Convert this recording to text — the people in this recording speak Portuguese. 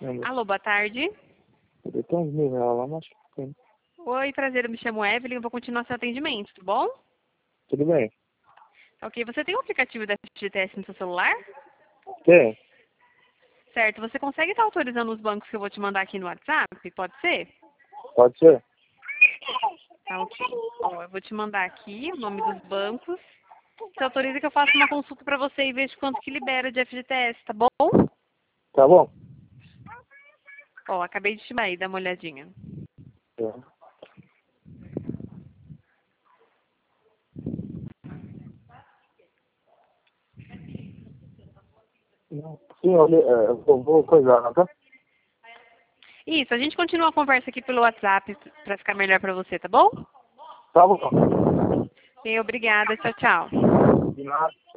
Alô, boa tarde. Tem uns mil reais lá, mas tem. Oi, prazer, eu me chamo Evelyn, eu vou continuar seu atendimento, tudo bom? Tudo bem? Ok, você tem o aplicativo da FGTS no seu celular? Tem? Certo, você consegue estar autorizando os bancos que eu vou te mandar aqui no WhatsApp? Pode ser? Pode ser? Tá, ok. Ó, eu vou te mandar aqui o nome dos bancos. Você autoriza que eu faça uma consulta para você e veja quanto que libera de FGTS, tá bom? Tá bom? Ó, acabei de te mandar aí, dá uma olhadinha. É. Sim, olha, eu vou coisar, tá? Isso, a gente continua a conversa aqui pelo WhatsApp para ficar melhor para você, tá bom? Tá bom. Ok, obrigada, tchau, tchau. De nada.